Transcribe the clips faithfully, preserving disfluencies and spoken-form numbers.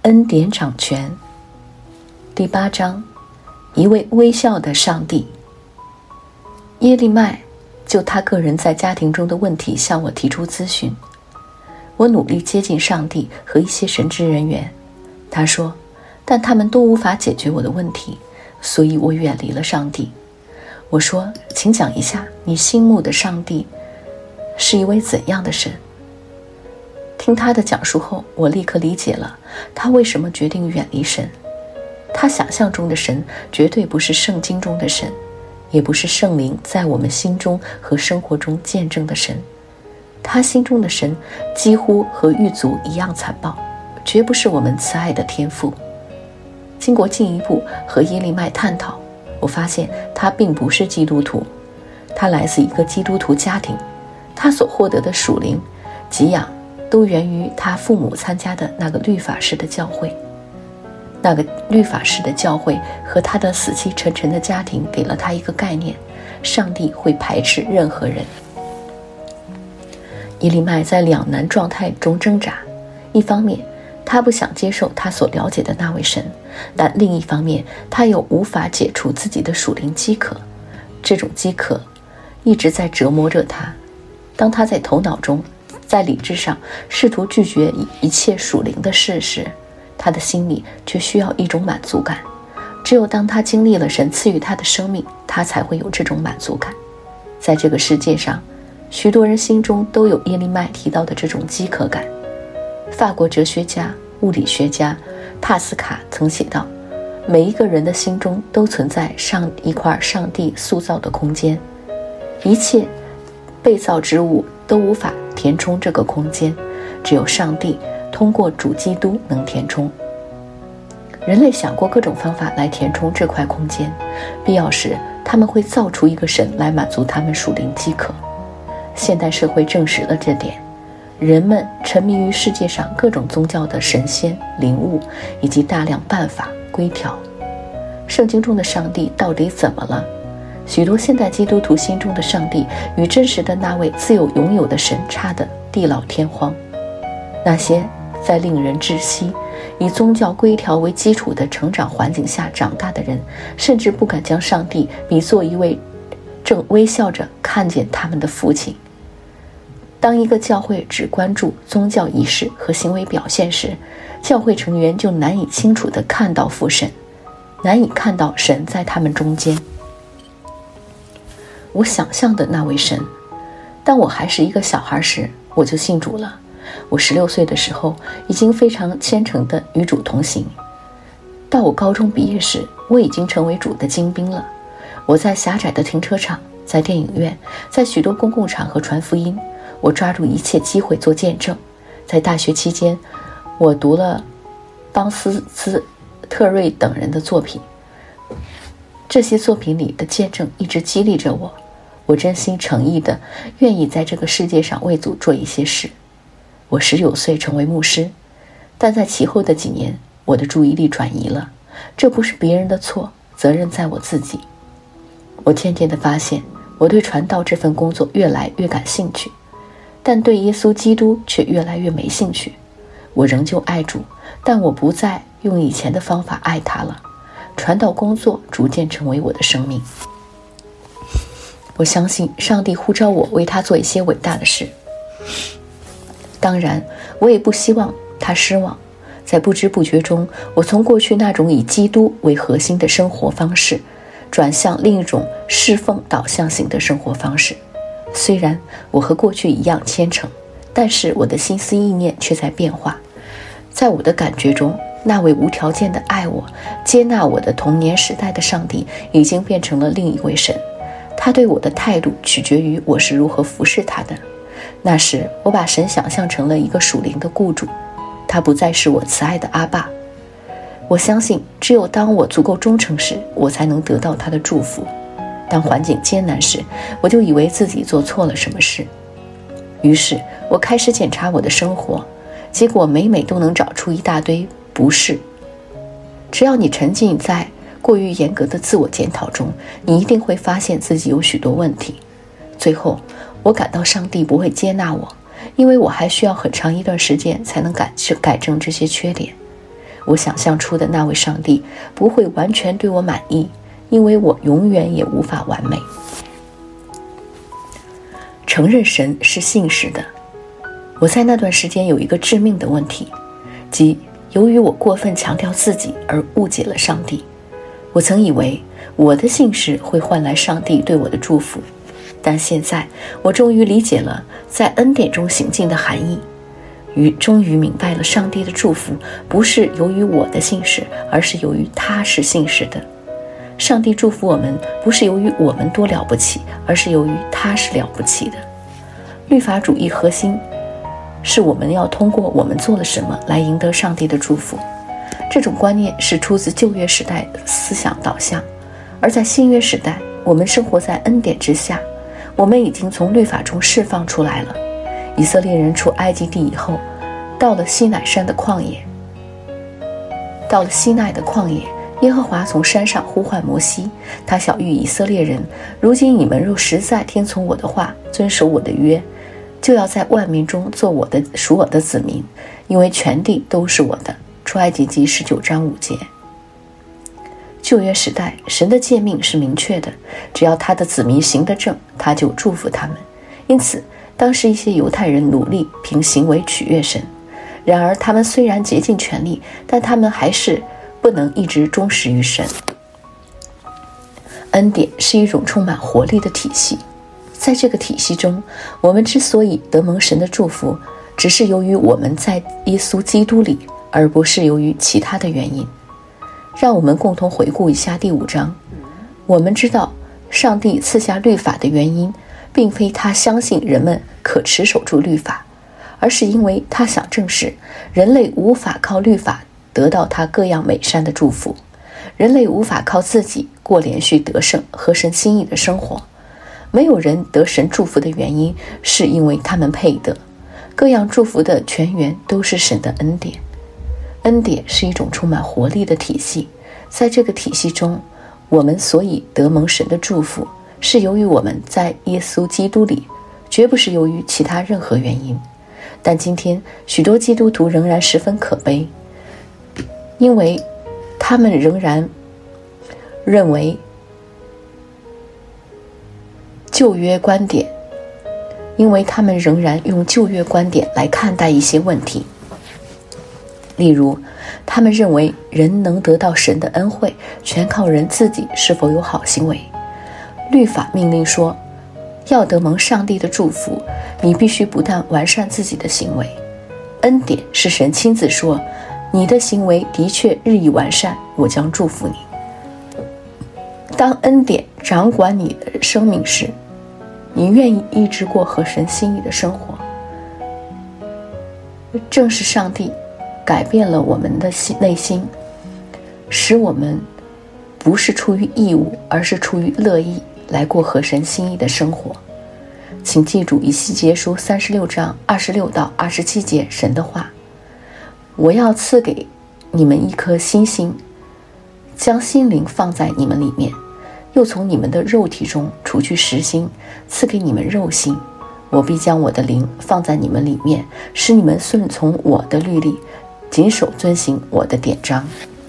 恩典掌权。第八章，一位微笑的上帝。耶利麦就他个人在家庭中的问题向我提出咨询，我努力接近上帝和一些神职人员，他说，但他们都无法解决我的问题，所以我远离了上帝。我说，请讲一下你心目的上帝是一位怎样的神？听他的讲述后，我立刻理解了他为什么决定远离神。他想象中的神绝对不是圣经中的神，也不是圣灵在我们心中和生活中见证的神。他心中的神几乎和狱卒一样残暴，绝不是我们慈爱的天父。经过进一步和耶利麦探讨，我发现他并不是基督徒，他来自一个基督徒家庭，他所获得的属灵给养都源于他父母参加的那个律法师的教会。那个律法师的教会和他的死气沉沉的家庭给了他一个概念：上帝会排斥任何人。耶利麦在两难状态中挣扎，一方面他不想接受他所了解的那位神，但另一方面他又无法解除自己的属灵饥渴，这种饥渴一直在折磨着他。当他在头脑中在理智上试图拒绝一切属灵的事时，他的心里却需要一种满足感。只有当他经历了神赐予他的生命，他才会有这种满足感。在这个世界上，许多人心中都有耶利麦提到的这种饥渴感。法国哲学家、物理学家帕斯卡曾写道，每一个人的心中都存在上一块上帝塑造的空间，一切被造之物都无法填充这个空间，只有上帝通过主基督能填充。人类想过各种方法来填充这块空间，必要时他们会造出一个神来满足他们属灵饥渴。现代社会证实了这点，人们沉迷于世界上各种宗教的神仙、灵物以及大量办法、规条。圣经中的上帝到底怎么了？许多现代基督徒心中的上帝与真实的那位自有拥有的神差得地老天荒。那些在令人窒息以宗教规条为基础的成长环境下长大的人，甚至不敢将上帝比作一位正微笑着看见他们的父亲。当一个教会只关注宗教仪式和行为表现时，教会成员就难以清楚地看到父神，难以看到神在他们中间。我想象的那位神，当我还是一个小孩时，我就信主了。我十六岁的时候，已经非常虔诚地与主同行。到我高中毕业时，我已经成为主的精兵了。我在狭窄的停车场，在电影院，在许多公共场合传福音。我抓住一切机会做见证。在大学期间，我读了邦斯兹、特瑞等人的作品，这些作品里的见证一直激励着我。我真心诚意地愿意在这个世界上为主做一些事。我十九岁成为牧师，但在其后的几年，我的注意力转移了。这不是别人的错，责任在我自己。我渐渐地发现，我对传道这份工作越来越感兴趣，但对耶稣基督却越来越没兴趣。我仍旧爱主，但我不再用以前的方法爱他了。传道工作逐渐成为我的生命。我相信上帝呼召我为他做一些伟大的事，当然我也不希望他失望。在不知不觉中，我从过去那种以基督为核心的生活方式转向另一种侍奉导向型的生活方式。虽然我和过去一样虔诚，但是我的心思意念却在变化。在我的感觉中，那位无条件的爱我、接纳我的童年时代的上帝已经变成了另一位神。他对我的态度取决于我是如何服侍他的。那时我把神想象成了一个属灵的雇主，他不再是我慈爱的阿爸。我相信只有当我足够忠诚时，我才能得到他的祝福。当环境艰难时，我就以为自己做错了什么事。于是我开始检查我的生活，结果每每都能找出一大堆不是。只要你沉浸在过于严格的自我检讨中，你一定会发现自己有许多问题。最后我感到上帝不会接纳我，因为我还需要很长一段时间才能改改正这些缺点。 我想象出的那位上帝不会完全对我满意，因为我永远也无法完美。承认神是信实的。我在那段时间有一个致命的问题，即由于我过分强调自己而误解了上帝。我曾以为我的信实会换来上帝对我的祝福，但现在我终于理解了在恩典中行进的含义，于终于明白了上帝的祝福不是由于我的信实，而是由于他是信实的。上帝祝福我们不是由于我们多了不起，而是由于他是了不起的。律法主义核心是我们要通过我们做了什么来赢得上帝的祝福。这种观念是出自旧约时代的思想导向，而在新约时代，我们生活在恩典之下，我们已经从律法中释放出来了。以色列人出埃及地以后，到了西乃山的旷野，到了西奈的旷野，耶和华从山上呼唤摩西，他晓谕以色列人：如今你们若实在听从我的话，遵守我的约，就要在万民中做我的属我的子民，因为全地都是我的。出埃及记十九章五节。旧约时代，神的诫命是明确的，只要他的子民行得正，他就祝福他们。因此当时一些犹太人努力凭行为取悦神，然而他们虽然竭尽全力，但他们还是不能一直忠实于神。恩典是一种充满活力的体系，在这个体系中，我们之所以得蒙神的祝福，只是由于我们在耶稣基督里，而不是由于其他的原因。让我们共同回顾一下第五章。我们知道上帝赐下律法的原因，并非他相信人们可持守住律法，而是因为他想证实人类无法靠律法得到他各样美善的祝福，人类无法靠自己过连续得胜合神心意的生活。没有人得神祝福的原因，是因为他们配得。各样祝福的泉源都是神的恩典。恩典是一种充满活力的体系，在这个体系中，我们所以得蒙神的祝福，是由于我们在耶稣基督里，绝不是由于其他任何原因。但今天许多基督徒仍然十分可悲，因为他们仍然认为旧约观点，因为他们仍然用旧约观点来看待一些问题。例如，他们认为人能得到神的恩惠，全靠人自己是否有好行为。律法命令说，要得蒙上帝的祝福，你必须不但完善自己的行为。恩典是神亲自说，你的行为的确日益完善，我将祝福你。当恩典掌管你的生命时，你愿意一直过合神心意的生活。正是上帝改变了我们的内心，使我们不是出于义务，而是出于乐意来过合神心意的生活。请记住以西结书三十六章二十六到二十七节神的话：我要赐给你们一颗新心，将心灵放在你们里面，又从你们的肉体中除去实心，赐给你们肉心。我必将我的灵放在你们里面，使你们顺从我的律例，谨守遵行我的典章。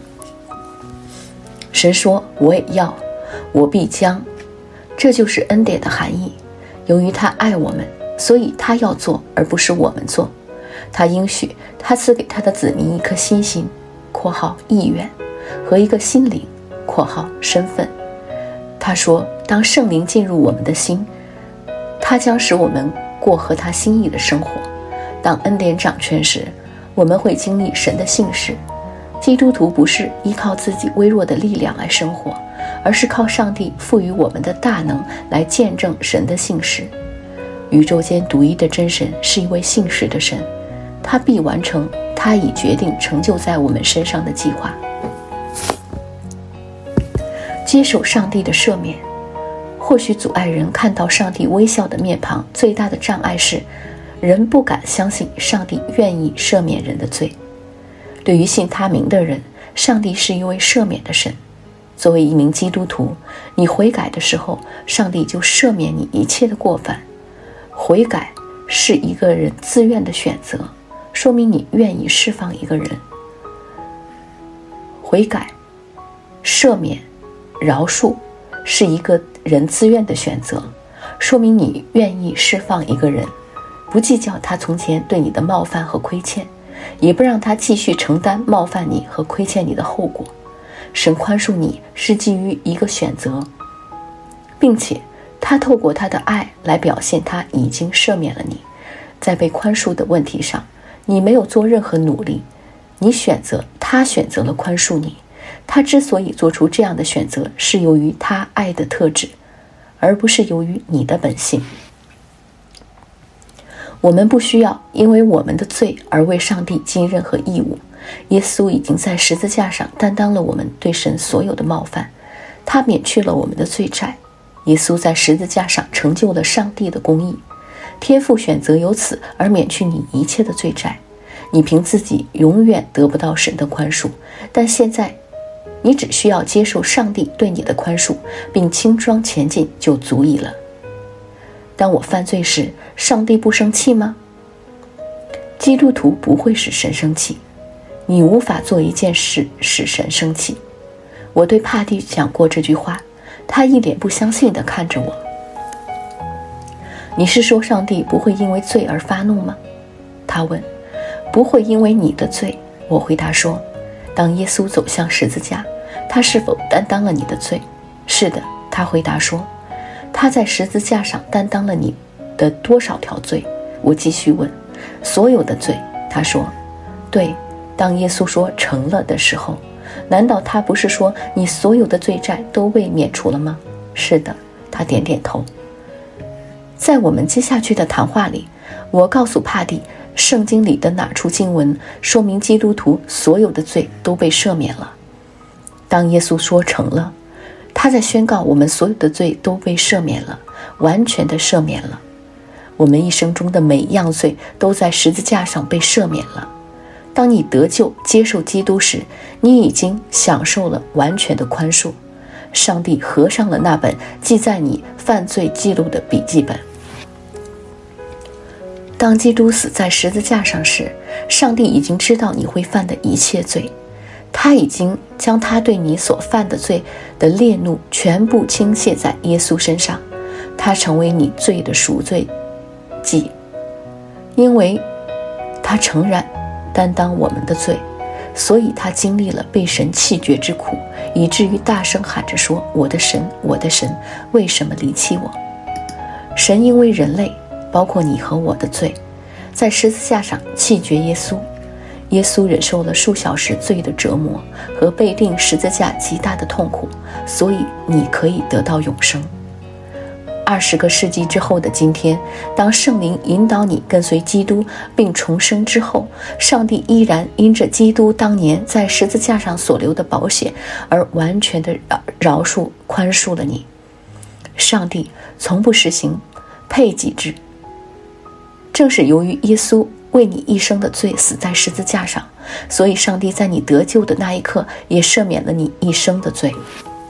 神说，我也要，我必将。这就是恩典的含义。由于他爱我们，所以他要做，而不是我们做。他应许他赐给他的子民一颗新心（括号意愿）和一个心灵（括号身份）。他说，当圣灵进入我们的心，他将使我们过合他心意的生活。当恩典掌权时，我们会经历神的信实。基督徒不是依靠自己微弱的力量来生活，而是靠上帝赋予我们的大能来见证神的信实。宇宙间独一的真神是一位信实的神，他必完成他已决定成就在我们身上的计划。接受上帝的赦免，或许阻碍人看到上帝微笑的面庞最大的障碍是，人不敢相信上帝愿意赦免人的罪。对于信他名的人，上帝是一位赦免的神。作为一名基督徒，你悔改的时候，上帝就赦免你一切的过犯。悔改是一个人自愿的选择，说明你愿意释放一个人。 悔改、赦免、饶恕是一个人自愿的选择，说明你愿意释放一个人，不计较他从前对你的冒犯和亏欠，也不让他继续承担冒犯你和亏欠你的后果。神宽恕你是基于一个选择，并且他透过他的爱来表现他已经赦免了你。在被宽恕的问题上，你没有做任何努力，你选择，他选择了宽恕你。他之所以做出这样的选择，是由于他爱的特质，而不是由于你的本性。我们不需要因为我们的罪而为上帝尽任何义务。耶稣已经在十字架上担当了我们对神所有的冒犯，他免去了我们的罪债。耶稣在十字架上成就了上帝的公义，天父选择由此而免去你一切的罪债。你凭自己永远得不到神的宽恕，但现在你只需要接受上帝对你的宽恕，并轻装前进就足以了。当我犯罪时，上帝不生气吗？基督徒不会使神生气，你无法做一件事使神生气。我对帕蒂讲过这句话，他一脸不相信地看着我。你是说上帝不会因为罪而发怒吗？他问。不会因为你的罪，我回答说。当耶稣走向十字架，他是否担当了你的罪？是的，他回答说。他在十字架上担当了你的多少条罪？我继续问。所有的罪，他说。对，当耶稣说成了的时候，难道他不是说你所有的罪债都被免除了吗？是的，他点点头。在我们接下去的谈话里，我告诉帕蒂，圣经里的哪处经文说明基督徒所有的罪都被赦免了？当耶稣说成了，他在宣告我们所有的罪都被赦免了，完全的赦免了。我们一生中的每一样罪都在十字架上被赦免了。当你得救接受基督时，你已经享受了完全的宽恕。上帝合上了那本记在你犯罪记录的笔记本。当基督死在十字架上时，上帝已经知道你会犯的一切罪，他已经将他对你所犯的罪的烈怒全部倾泻在耶稣身上，他成为你罪的赎罪祭，因为他诚然担当我们的罪，所以他经历了被神弃绝之苦，以至于大声喊着说，我的神，我的神，为什么离弃我？神因为人类，包括你和我的罪，在十字架上弃绝耶稣。耶稣忍受了数小时罪的折磨和被钉十字架极大的痛苦，所以你可以得到永生。二十个世纪之后的今天，当圣灵引导你跟随基督并重生之后，上帝依然因着基督当年在十字架上所留的宝血而完全的饶恕宽恕了你。上帝从不实行配给制，正是由于耶稣为你一生的罪死在十字架上，所以上帝在你得救的那一刻也赦免了你一生的罪。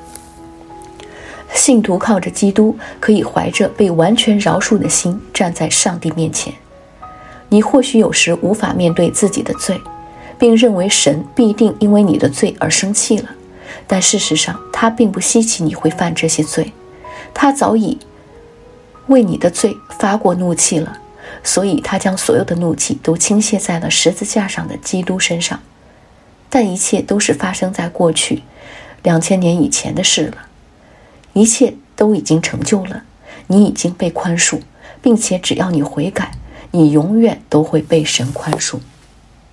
信徒靠着基督，可以怀着被完全饶恕的心站在上帝面前。你或许有时无法面对自己的罪，并认为神必定因为你的罪而生气了，但事实上他并不稀奇你会犯这些罪，他早已为你的罪发过怒气了，所以他将所有的怒气都倾泻在了十字架上的基督身上。但一切都是发生在过去两千年以前的事了，一切都已经成就了，你已经被宽恕，并且只要你悔改，你永远都会被神宽恕。